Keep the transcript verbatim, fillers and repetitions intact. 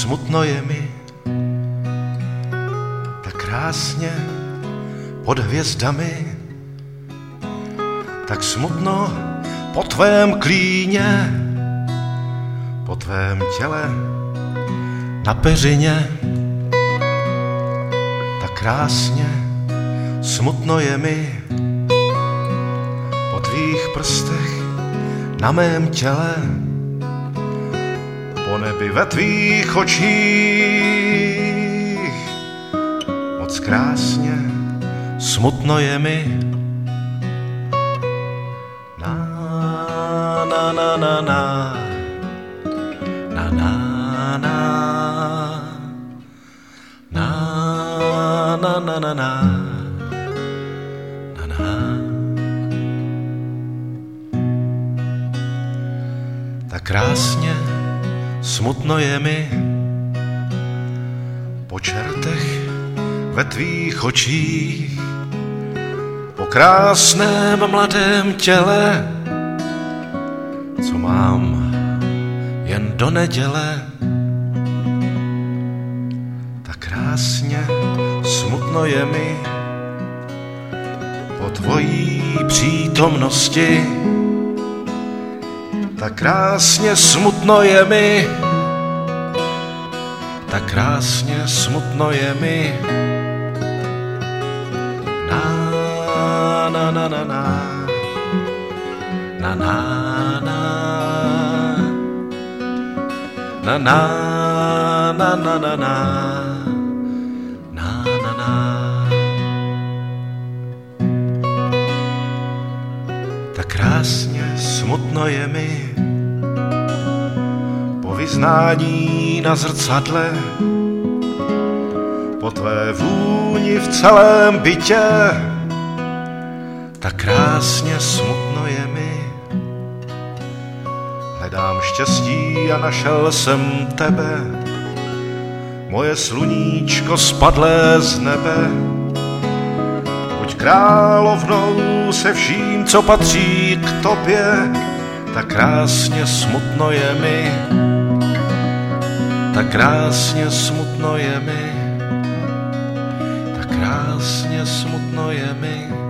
smutno je mi, tak krásně pod hvězdami, tak smutno po tvém klíně, po tvém těle na peřině, tak krásně smutno je mi po tvých prstech na mém těle, po nebi ve tvých očích. Moc krásně smutno je mi. Na na na na na na na na na na na na na. Tak krásně smutno je mi po čertech ve tvých očích, po krásném mladém těle, co mám jen do neděle. Tak krásně smutno je mi po tvojí přítomnosti, tak krásně smutno je mi, tak krásně smutno je mi. Na na na na na na na na na na na na na na na na. Tak krásně smutno je mi po vyznání na zrcadle, po tvé vůni v celém bytě. Tak krásně smutno je mi. Hledám štěstí a našel jsem tebe, moje sluníčko spadlé z nebe. Buď královnou se vším, co patří k tobě. Tak krásně smutno je mi, tak krásně smutno je mi, tak krásně smutno je mi.